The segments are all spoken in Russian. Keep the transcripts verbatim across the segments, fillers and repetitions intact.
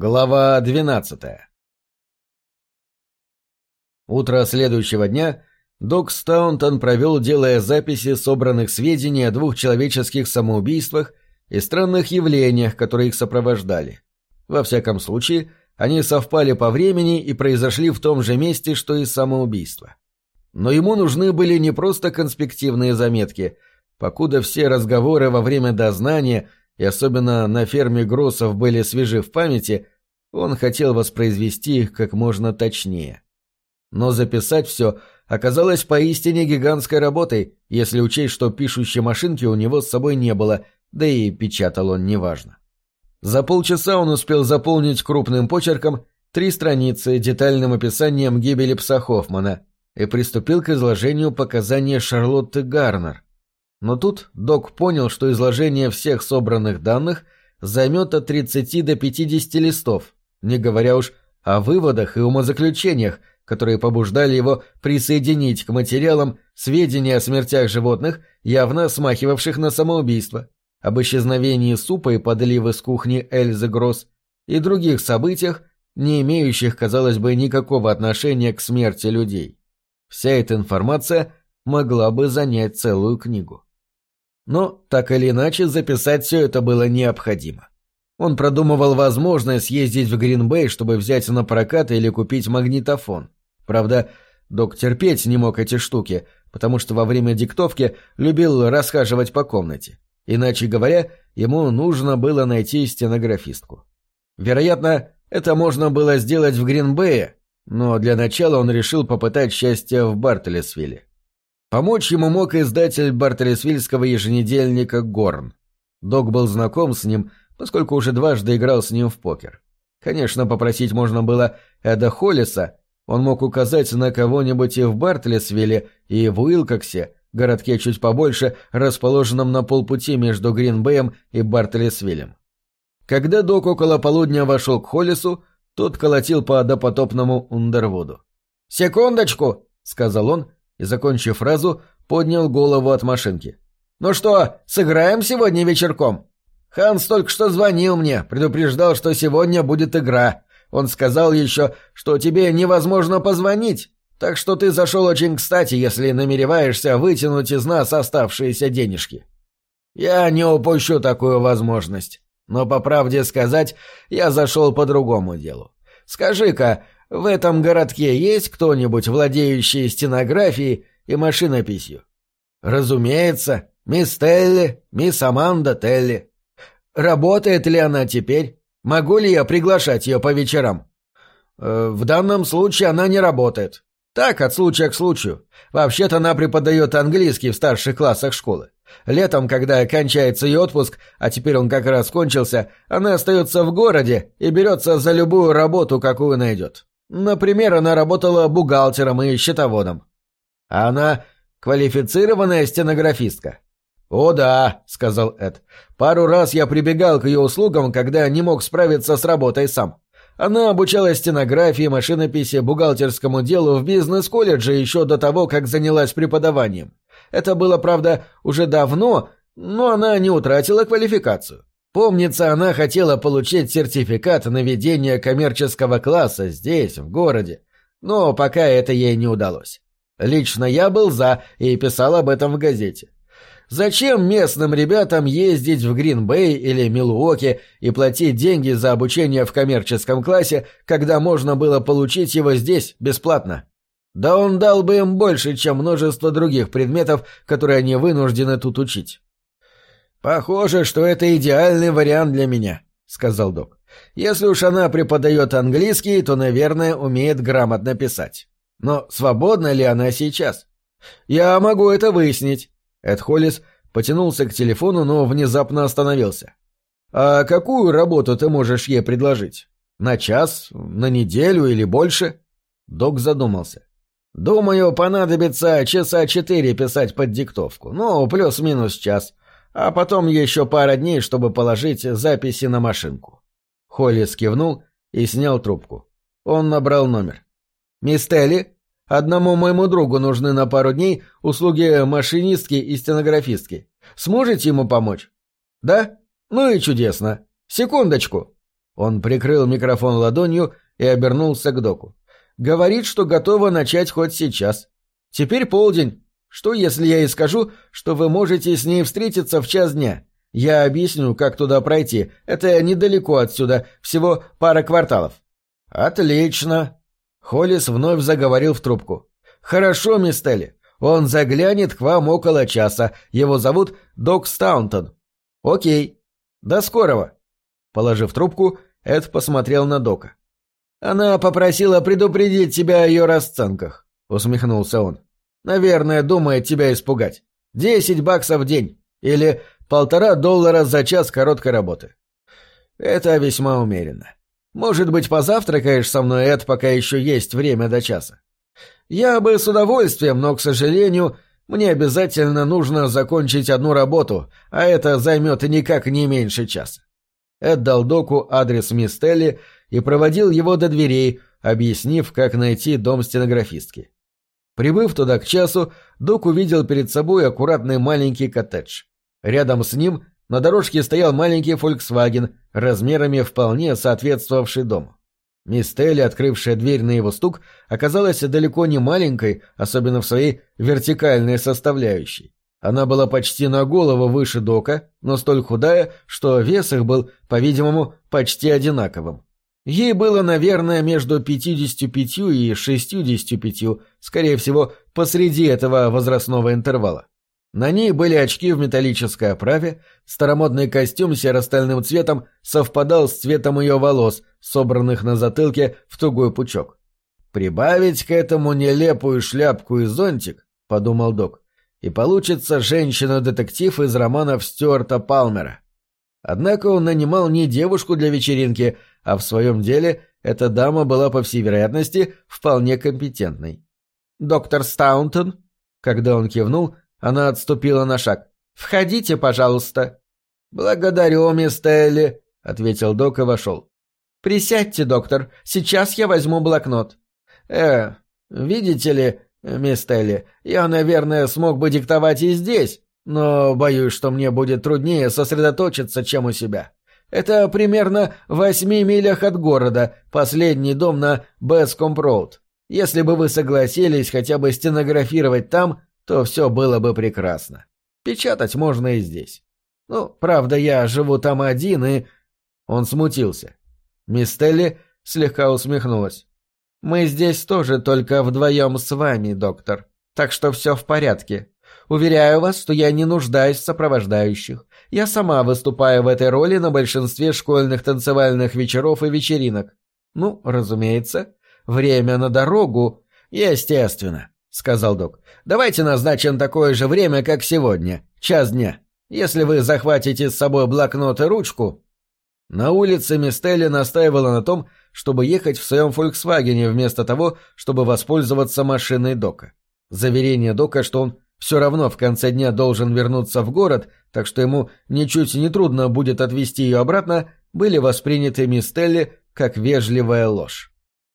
Глава двенадцатая. Утро следующего дня док Стаунтон провел, делая записи собранных сведений о двух человеческих самоубийствах и странных явлениях, которые их сопровождали. Во всяком случае, они совпали по времени и произошли в том же месте, что и самоубийство. Но ему нужны были не просто конспективные заметки, покуда все разговоры во время дознания и особенно на ферме Гроссов были свежи в памяти, он хотел воспроизвести их как можно точнее. Но записать все оказалось поистине гигантской работой, если учесть, что пишущей машинки у него с собой не было, да и печатал он неважно. За полчаса он успел заполнить крупным почерком три страницы детальным описанием гибели пса Хоффмана и приступил к изложению показаний Шарлотты Гарнер. Но тут док понял, что изложение всех собранных данных займет от тридцати до пятидесяти листов, не говоря уж о выводах и умозаключениях, которые побуждали его присоединить к материалам сведения о смертях животных, явно смахивавших на самоубийство, об исчезновении супа и подливы с кухни Эльзы Гросс и других событиях, не имеющих, казалось бы, никакого отношения к смерти людей. Вся эта информация могла бы занять целую книгу. Но, так или иначе, записать все это было необходимо. Он продумывал возможность съездить в Грин-Бэй, чтобы взять на прокат или купить магнитофон. Правда, док терпеть не мог эти штуки, потому что во время диктовки любил расхаживать по комнате. Иначе говоря, ему нужно было найти стенографистку. Вероятно, это можно было сделать в Грин-Бэе, но для начала он решил попытать счастье в Бартлесвилле. Помочь ему мог издатель бартлесвильского еженедельника «Горн». Док был знаком с ним, поскольку уже дважды играл с ним в покер. Конечно, попросить можно было Эда Холлиса, он мог указать на кого-нибудь и в Бартлесвилле, и в Уилкоксе, городке чуть побольше, расположенном на полпути между Грин-Бэем и Бартлесвиллем. Когда док около полудня вошел к Холлису, тот колотил по допотопному Ундервуду. «Секундочку!» — сказал он, и, закончив фразу, поднял голову от машинки. «Ну что, сыграем сегодня вечерком?» «Ханс только что звонил мне, предупреждал, что сегодня будет игра. Он сказал еще, что тебе невозможно позвонить, так что ты зашел очень кстати, если намереваешься вытянуть из нас оставшиеся денежки». «Я не упущу такую возможность, но, по правде сказать, я зашел по другому делу. Скажи-ка, в этом городке есть кто-нибудь, владеющий стенографией и машинописью?» «Разумеется, мисс Телли, мисс Аманда Телли. Работает ли она теперь? Могу ли я приглашать ее по вечерам?» э, «В данном случае она не работает. Так, от случая к случаю. Вообще-то она преподает английский в старших классах школы. Летом, когда кончается ее отпуск, а теперь он как раз кончился, она остается в городе и берется за любую работу, какую найдет. Например, она работала бухгалтером и счетоводом». «А она квалифицированная стенографистка?» «О да», — сказал Эд. «Пару раз я прибегал к ее услугам, когда не мог справиться с работой сам. Она обучалась стенографии, машинописи, бухгалтерскому делу в бизнес-колледже еще до того, как занялась преподаванием. Это было, правда, уже давно, но она не утратила квалификацию. Помнится, она хотела получить сертификат на ведение коммерческого класса здесь, в городе, но пока это ей не удалось. Лично я был за и писал об этом в газете. Зачем местным ребятам ездить в Грин-Бэй или Милуоки и платить деньги за обучение в коммерческом классе, когда можно было получить его здесь бесплатно? Да он дал бы им больше, чем множество других предметов, которые они вынуждены тут учить». «Похоже, что это идеальный вариант для меня», — сказал док. «Если уж она преподает английский, то, наверное, умеет грамотно писать. Но свободна ли она сейчас? Я могу это выяснить». Эд Холлис потянулся к телефону, но внезапно остановился. «А какую работу ты можешь ей предложить? На час? На неделю или больше?» Док задумался. «Думаю, понадобится часа четыре писать под диктовку, ну, плюс-минус час, а потом еще пара дней, чтобы положить записи на машинку». Холлис кивнул и снял трубку. Он набрал номер. «Мисс Телли? Одному моему другу нужны на пару дней услуги машинистки и стенографистки. Сможете ему помочь?» «Да? Ну и чудесно. Секундочку». Он прикрыл микрофон ладонью и обернулся к доку. «Говорит, что готова начать хоть сейчас. Теперь полдень. Что, если я ей скажу, что вы можете с ней встретиться в час дня? Я объясню, как туда пройти. Это недалеко отсюда, всего пара кварталов». «Отлично!» Холлис вновь заговорил в трубку. «Хорошо, мисс Телли. Он заглянет к вам около часа. Его зовут Док Стаунтон». «Окей. До скорого». Положив трубку, Эд посмотрел на Дока. «Она попросила предупредить тебя о ее расценках», — усмехнулся он. «Наверное, думает тебя испугать. Десять баксов в день. Или полтора доллара за час короткой работы. Это весьма умеренно. Может быть, позавтракаешь со мной, Эд, пока еще есть время до часа? Я бы с удовольствием, но, к сожалению, мне обязательно нужно закончить одну работу, а это займет никак не меньше часа». Эд дал Доку адрес мисс Телли и проводил его до дверей, объяснив, как найти дом стенографистки. Прибыв туда к часу, Док увидел перед собой аккуратный маленький коттедж. Рядом с ним на дорожке стоял маленький «Фольксваген», размерами вполне соответствовавший дому. Мисс Телли, открывшая дверь на его стук, оказалась далеко не маленькой, особенно в своей вертикальной составляющей. Она была почти на голову выше Дока, но столь худая, что вес их был, по-видимому, почти одинаковым. Ей было, наверное, между пятьюдесятью пятью и шестьюдесятью пятью, скорее всего, посреди этого возрастного интервала. На ней были очки в металлической оправе, старомодный костюм серо-стальным цветом совпадал с цветом ее волос, собранных на затылке в тугой пучок. «Прибавить к этому нелепую шляпку и зонтик», — подумал Док, — «и получится женщина-детектив из романов Стюарта Палмера». Однако он нанимал не девушку для вечеринки, а в своем деле эта дама была, по всей вероятности, вполне компетентной. «Доктор Стаунтон?» Когда он кивнул, она отступила на шаг. «Входите, пожалуйста». «Благодарю, мисс Телли», — ответил Док и вошел. «Присядьте, доктор, сейчас я возьму блокнот». «Э, видите ли, мисс Телли, я, наверное, смог бы диктовать и здесь, но боюсь, что мне будет труднее сосредоточиться, чем у себя. Это примерно в восьми милях от города, последний дом на Бэскомп-роуд. Если бы вы согласились хотя бы стенографировать там, то все было бы прекрасно. Печатать можно и здесь. Ну, правда, я живу там один, и...» Он смутился. Мисс Телли слегка усмехнулась. «Мы здесь тоже только вдвоем с вами, доктор, так что все в порядке. Уверяю вас, что я не нуждаюсь в сопровождающих. Я сама выступаю в этой роли на большинстве школьных танцевальных вечеров и вечеринок. Ну, разумеется, время на дорогу...» «Естественно», — сказал Док. «Давайте назначим такое же время, как сегодня, час дня. Если вы захватите с собой блокнот и ручку...» На улице мисс Телли настаивала на том, чтобы ехать в своем «Фольксвагене» вместо того, чтобы воспользоваться машиной Дока. Заверение Дока, что он все равно в конце дня должен вернуться в город, так что ему ничуть не трудно будет отвезти ее обратно, были восприняты мисс Телли как вежливая ложь.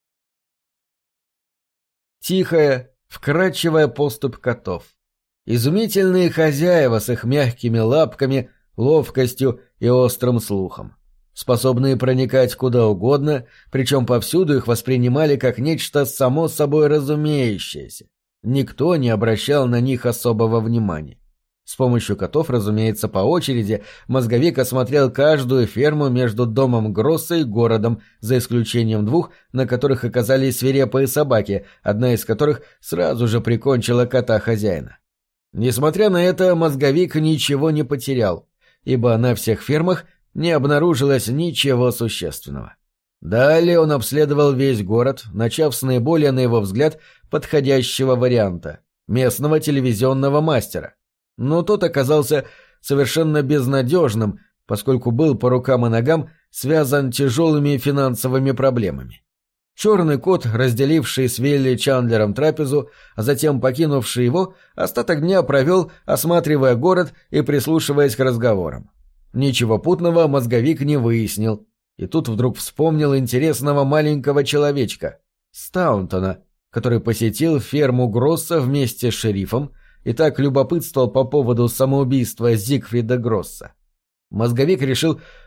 Тихая, вкрадчивая поступь котов. Изумительные хозяева с их мягкими лапками, ловкостью и острым слухом. Способные проникать куда угодно, причем повсюду их воспринимали как нечто само собой разумеющееся. Никто не обращал на них особого внимания. С помощью котов, разумеется, по очереди, мозговик осмотрел каждую ферму между домом Гросса и городом, за исключением двух, на которых оказались свирепые собаки, одна из которых сразу же прикончила кота хозяина. Несмотря на это, мозговик ничего не потерял, ибо на всех фермах не обнаружилось ничего существенного. Далее он обследовал весь город, начав с наиболее, на его взгляд, подходящего варианта – местного телевизионного мастера. Но тот оказался совершенно безнадежным, поскольку был по рукам и ногам связан тяжелыми финансовыми проблемами. Черный кот, разделивший с Вилли Чандлером трапезу, а затем покинувший его, остаток дня провел, осматривая город и прислушиваясь к разговорам. Ничего путного мозговик не выяснил. И тут вдруг вспомнил интересного маленького человечка, Стаунтона, который посетил ферму Гросса вместе с шерифом и так любопытствовал по поводу самоубийства Зигфрида Гросса. Мозговик решил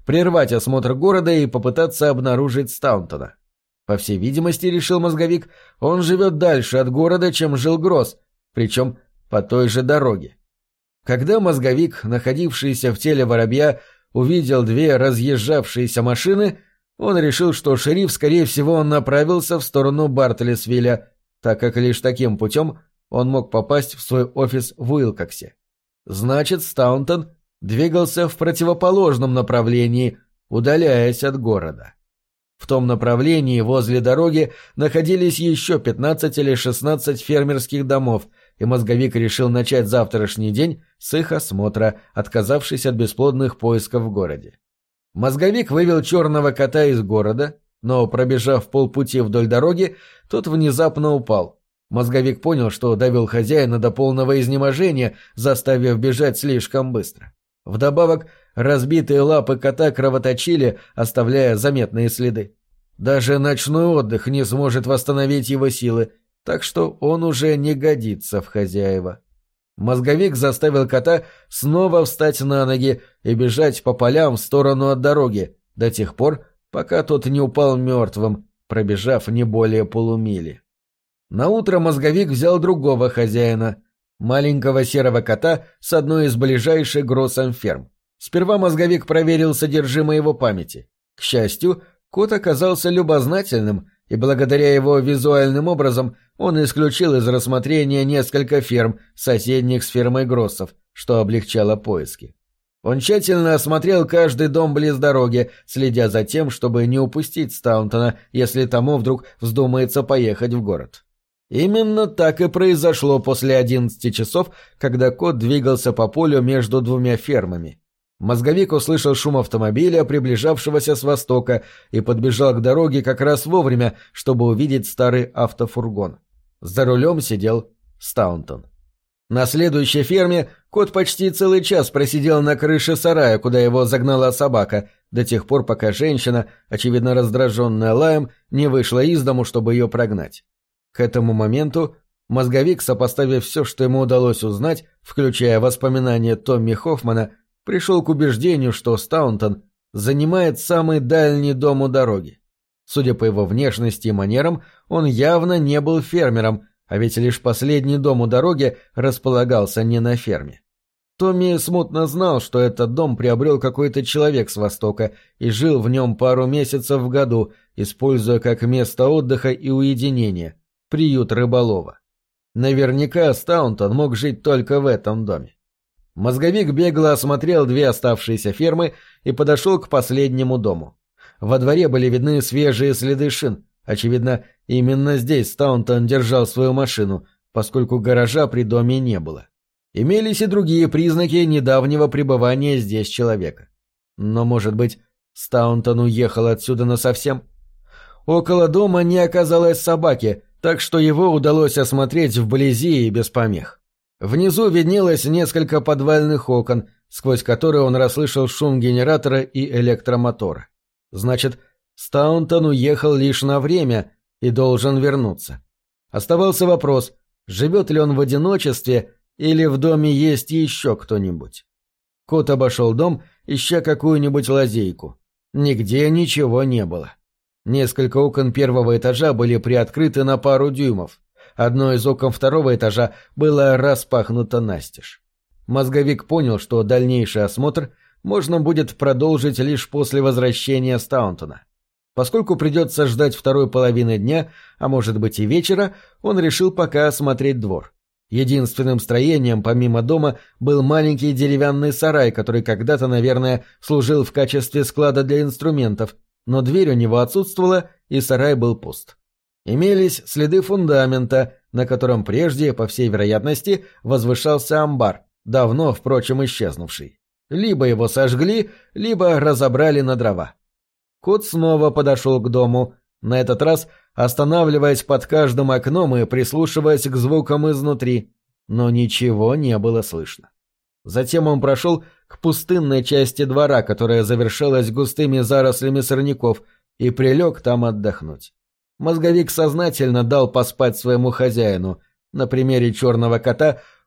прервать осмотр города и попытаться обнаружить Стаунтона. По всей видимости, решил мозговик, он живет дальше от города, чем жил Гросс, причем по той же дороге. Когда мозговик, находившийся в теле воробья, увидел две разъезжавшиеся машины, он решил, что шериф, скорее всего, направился в сторону Бартлесвилля, так как лишь таким путем он мог попасть в свой офис в Уилкоксе. Значит, Стаунтон двигался в противоположном направлении, удаляясь от города. В том направлении возле дороги находились еще пятнадцать или шестнадцать фермерских домов, и мозговик решил начать завтрашний день с их осмотра, отказавшись от бесплодных поисков в городе. Мозговик вывел черного кота из города, но, пробежав полпути вдоль дороги, тот внезапно упал. Мозговик понял, что довел хозяина до полного изнеможения, заставив бежать слишком быстро. Вдобавок, разбитые лапы кота кровоточили, оставляя заметные следы. Даже ночной отдых не сможет восстановить его силы, так что он уже не годится в хозяева. Мозговик заставил кота снова встать на ноги и бежать по полям в сторону от дороги, до тех пор, пока тот не упал мертвым, пробежав не более полумили. Наутро мозговик взял другого хозяина, маленького серого кота с одной из ближайших Гроссом ферм. Сперва мозговик проверил содержимое его памяти. К счастью, кот оказался любознательным, и благодаря его визуальным образам он исключил из рассмотрения несколько ферм, соседних с фермой Гроссов, что облегчало поиски. Он тщательно осмотрел каждый дом близ дороги, следя за тем, чтобы не упустить Стаунтона, если тому вдруг вздумается поехать в город. Именно так и произошло после одиннадцати часов, когда кот двигался по полю между двумя фермами. Мозговик услышал шум автомобиля, приближавшегося с востока, и подбежал к дороге как раз вовремя, чтобы увидеть старый автофургон. За рулем сидел Стаунтон. На следующей ферме кот почти целый час просидел на крыше сарая, куда его загнала собака, до тех пор, пока женщина, очевидно раздраженная лаем, не вышла из дому, чтобы ее прогнать. К этому моменту мозговик, сопоставив все, что ему удалось узнать, включая воспоминания Томми Хоффмана, пришел к убеждению, что Стаунтон занимает самый дальний дом у дороги. Судя по его внешности и манерам, он явно не был фермером, а ведь лишь последний дом у дороги располагался не на ферме. Томми смутно знал, что этот дом приобрел какой-то человек с востока и жил в нем пару месяцев в году, используя как место отдыха и уединения – приют рыболова. Наверняка Стаунтон мог жить только в этом доме. Мозговик бегло осмотрел две оставшиеся фермы и подошел к последнему дому. Во дворе были видны свежие следы шин. Очевидно, именно здесь Стаунтон держал свою машину, поскольку гаража при доме не было. Имелись и другие признаки недавнего пребывания здесь человека. Но, может быть, Стаунтон уехал отсюда насовсем? Около дома не оказалось собаки, так что его удалось осмотреть вблизи и без помех. Внизу виднелось несколько подвальных окон, сквозь которые он расслышал шум генератора и электромотора. Значит, Стаунтон уехал лишь на время и должен вернуться. Оставался вопрос, живет ли он в одиночестве или в доме есть еще кто-нибудь. Кот обошел дом, ища какую-нибудь лазейку. Нигде ничего не было. Несколько окон первого этажа были приоткрыты на пару дюймов. Одно из окон второго этажа было распахнуто настежь. Мозговик понял, что дальнейший осмотр можно будет продолжить лишь после возвращения Стаунтона. Поскольку придется ждать второй половины дня, а может быть и вечера, он решил пока осмотреть двор. Единственным строением помимо дома был маленький деревянный сарай, который когда-то, наверное, служил в качестве склада для инструментов, но дверь у него отсутствовала, и сарай был пуст. Имелись следы фундамента, на котором прежде, по всей вероятности, возвышался амбар, давно, впрочем, исчезнувший. Либо его сожгли, либо разобрали на дрова. Кот снова подошел к дому, на этот раз останавливаясь под каждым окном и прислушиваясь к звукам изнутри, но ничего не было слышно. Затем он прошел к пустынной части двора, которая завершалась густыми зарослями сорняков, и прилег там отдохнуть. Мозговик сознательно дал поспать своему хозяину. На примере черного кота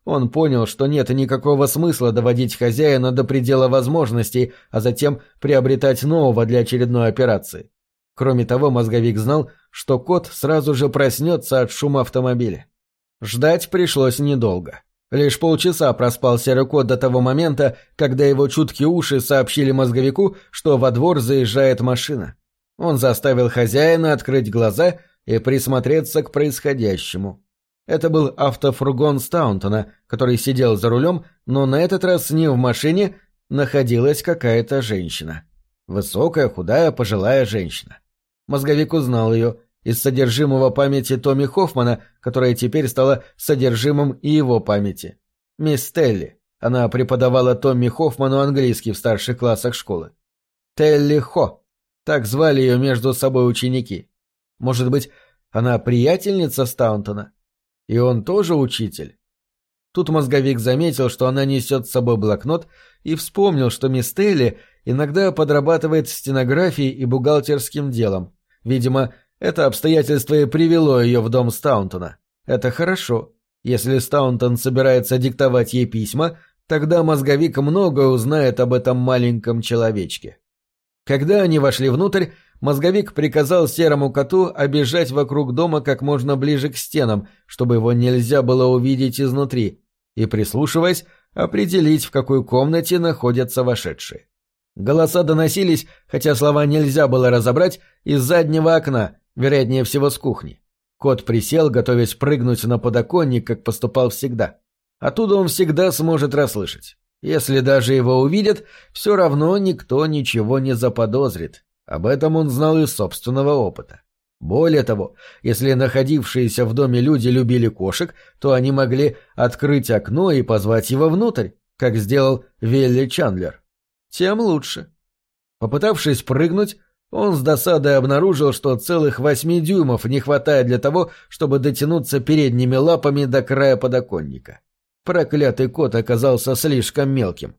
Он понял, что нет никакого смысла доводить хозяина до предела возможностей, а затем приобретать нового для очередной операции. Кроме того, мозговик знал, что кот сразу же проснется от шума автомобиля. Ждать пришлось недолго. Лишь полчаса проспал серый кот до того момента, когда его чуткие уши сообщили мозговику, что во двор заезжает машина. Он заставил хозяина открыть глаза и присмотреться к происходящему. Это был автофургон Стаунтона, который сидел за рулем, но на этот раз не в машине находилась какая-то женщина. Высокая, худая, пожилая женщина. Мозговик узнал ее из содержимого памяти Томми Хоффмана, которая теперь стала содержимым и его памяти. Мисс Телли. Она преподавала Томми Хоффману английский в старших классах школы. Телли Хо. Так звали ее между собой ученики. Может быть, она приятельница Стаунтона? И он тоже учитель? Тут мозговик заметил, что она несет с собой блокнот, и вспомнил, что мисс Телли иногда подрабатывает стенографией и бухгалтерским делом. Видимо, это обстоятельство и привело ее в дом Стаунтона. Это хорошо. Если Стаунтон собирается диктовать ей письма, тогда мозговик многое узнает об этом маленьком человечке. Когда они вошли внутрь, мозговик приказал серому коту обежать вокруг дома как можно ближе к стенам, чтобы его нельзя было увидеть изнутри, и, прислушиваясь, определить, в какой комнате находятся вошедшие. Голоса доносились, хотя слова нельзя было разобрать, из заднего окна, вероятнее всего с кухни. Кот присел, готовясь прыгнуть на подоконник, как поступал всегда. Оттуда он всегда сможет расслышать. Если даже его увидят, все равно никто ничего не заподозрит. Об этом он знал из собственного опыта. Более того, если находившиеся в доме люди любили кошек, то они могли открыть окно и позвать его внутрь, как сделал Вилли Чандлер. Тем лучше. Попытавшись прыгнуть, он с досадой обнаружил, что целых восьми дюймов не хватает для того, чтобы дотянуться передними лапами до края подоконника. Проклятый кот оказался слишком мелким.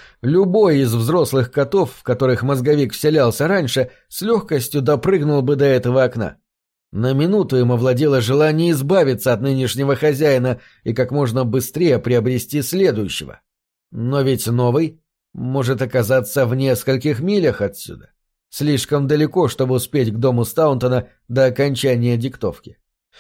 Любой из взрослых котов, в которых мозговик вселялся раньше, с легкостью допрыгнул бы до этого окна. На минуту ему овладело желание избавиться от нынешнего хозяина и как можно быстрее приобрести следующего. Но ведь новый может оказаться в нескольких милях отсюда. Слишком далеко, чтобы успеть к дому Стаунтона до окончания диктовки.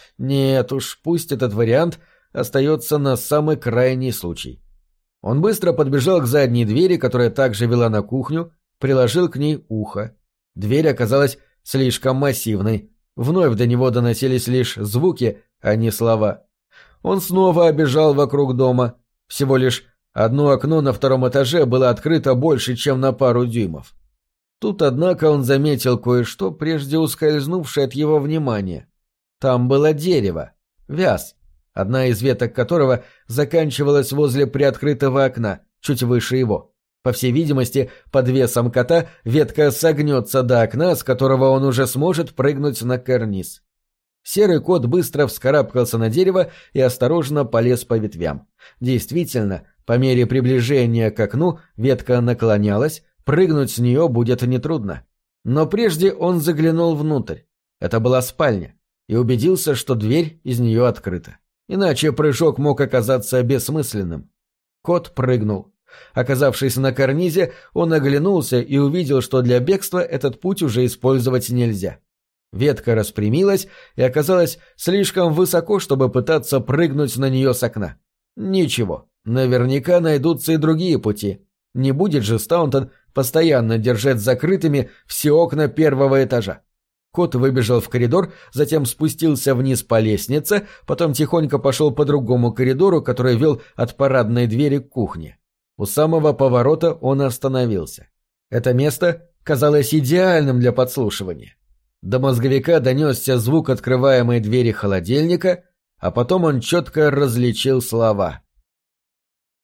Нет уж, пусть этот вариант остается на самый крайний случай. Он быстро подбежал к задней двери, которая также вела на кухню, приложил к ней ухо. Дверь оказалась слишком массивной. Вновь до него доносились лишь звуки, а не слова. Он снова обежал вокруг дома. Всего лишь одно окно на втором этаже было открыто больше, чем на пару дюймов. Тут, однако, он заметил кое-что, прежде ускользнувшее от его внимания. Там было дерево, вяз, одна из веток которого заканчивалась возле приоткрытого окна, чуть выше его. По всей видимости, под весом кота ветка согнется до окна, с которого он уже сможет прыгнуть на карниз. Серый кот быстро вскарабкался на дерево и осторожно полез по ветвям. Действительно, по мере приближения к окну ветка наклонялась, прыгнуть с нее будет нетрудно. Но прежде он заглянул внутрь. Это была спальня. И убедился, что дверь из нее открыта. Иначе прыжок мог оказаться бессмысленным. Кот прыгнул. Оказавшись на карнизе, он оглянулся и увидел, что для бегства этот путь уже использовать нельзя. Ветка распрямилась и оказалась слишком высоко, чтобы пытаться прыгнуть на нее с окна. Ничего, наверняка найдутся и другие пути. Не будет же Стаунтон постоянно держать закрытыми все окна первого этажа. Кот выбежал в коридор, затем спустился вниз по лестнице, потом тихонько пошел по другому коридору, который вел от парадной двери к кухне. У самого поворота он остановился. Это место казалось идеальным для подслушивания. До мозговика донесся звук открываемой двери холодильника, а потом он четко различил слова.